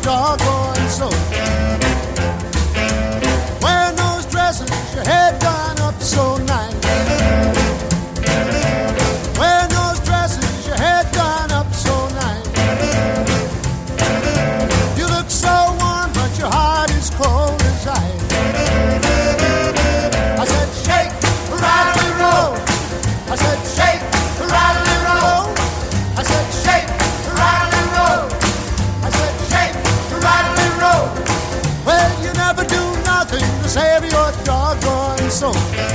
doggone soul. Wearing those dresses, your head done up so nice. Wearing those dresses, your head done up so nice. You look so warm, but your heart is cold as ice. I said, shake, rattle and roll. I said, shake, rattle and roll. I said, shake, rattle and roll. I said, shake, rattle and roll. Well, you never do nothing to save your doggone soul.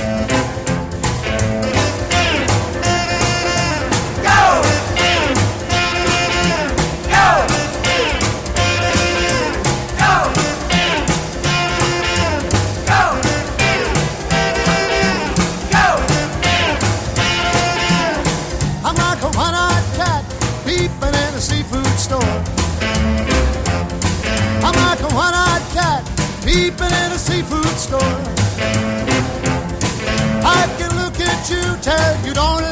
Peeping in a seafood store, I can look at you, tell you don't